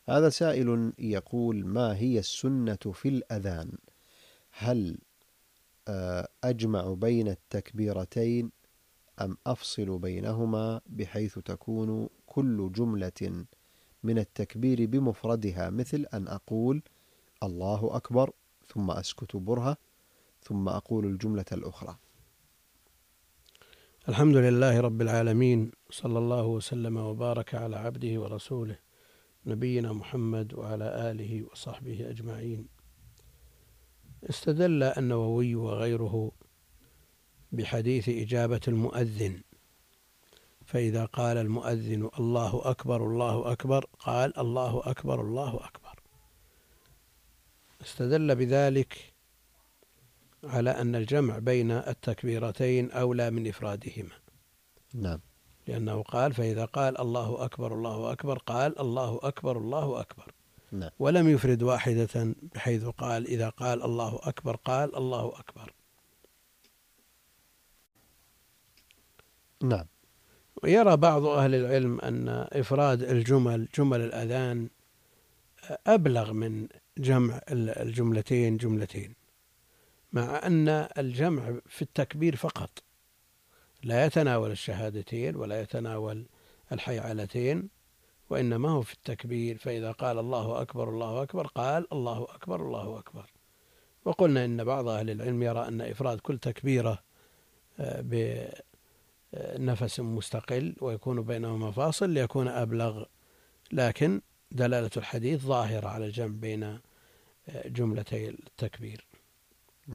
هذا سائل يقول: ما هي السنة في الأذان؟ هل أجمع بين التكبيرتين أم أفصل بينهما بحيث تكون كل جملة من التكبير بمفردها، مثل أن أقول الله أكبر ثم أسكت برهة ثم أقول الجملة الأخرى؟ الحمد لله رب العالمين، صلى الله وسلم وبارك على عبده ورسوله نبينا محمد وعلى آله وصحبه أجمعين. استدل النووي وغيره بحديث إجابة المؤذن، فإذا قال المؤذن الله أكبر الله أكبر قال الله أكبر الله أكبر. استدل بذلك على أن الجمع بين التكبيرتين أولى من إفرادهما، نعم. لأنه قال فإذا قال الله أكبر الله أكبر قال الله أكبر الله أكبر، نعم. ولم يفرد واحدة بحيث قال إذا قال الله أكبر قال الله أكبر. نعم. ويرى بعض أهل العلم أن إفراد جمل الأذان أبلغ من جمع الجملتين جملتين، مع أن الجمع في التكبير فقط لا يتناول الشهادتين ولا يتناول الحيعلتين، وإنما هو في التكبير، فإذا قال الله أكبر الله أكبر قال الله أكبر الله أكبر. وقلنا إن بعض أهل العلم يرى أن إفراد كل تكبيرة بنفس مستقل ويكون بينهما فاصل ليكون أبلغ، لكن دلالة الحديث ظاهرة على الجمع بين جملتي التكبير.